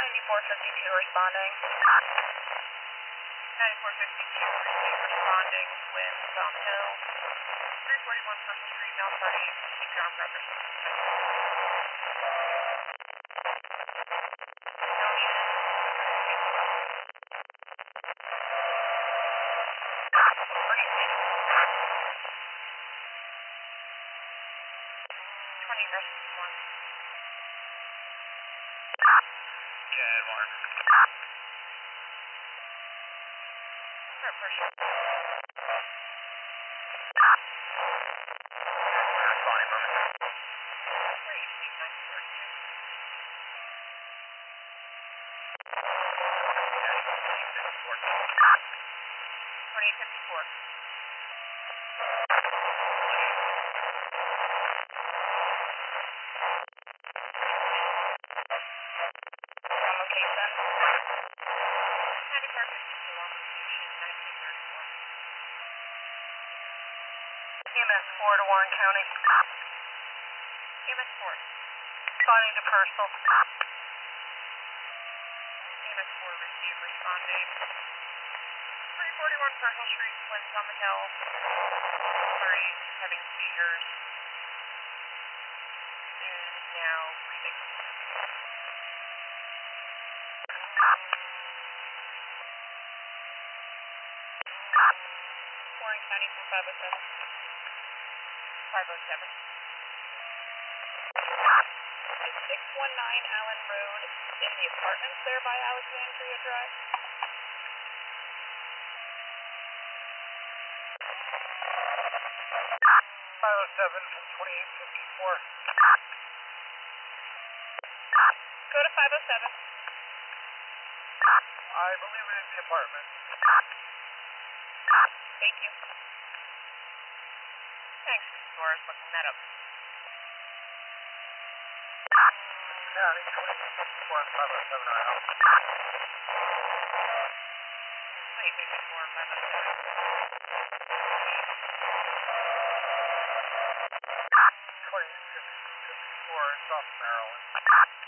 9452 responding. 9452 received responding with Thumb Hill. 341 Purple Street, Mount Party, St. John Brothers. Yeah, Mark. Pressure. Responding momentarily. Great, 1932. Okay, 2854. 2854. On location. 9452 on location, 1934. EMS 4 to Warren County. EMS 4. Responding to Purcell. EMS 4 received responding. 341 Purcell Street, Twin Summit Hill. Sorry, having seizures. And is now breathing. Warren County from 507. 507. Is 619 Allen Road in the apartments there by Alexandria Drive? 507 from 2854. Go to 507. I believe it is the apartment. Thank you. Thanks, Laura's looking that up. County 2854 and 507 are out. 2854 and 507. 2854 in South Maryland.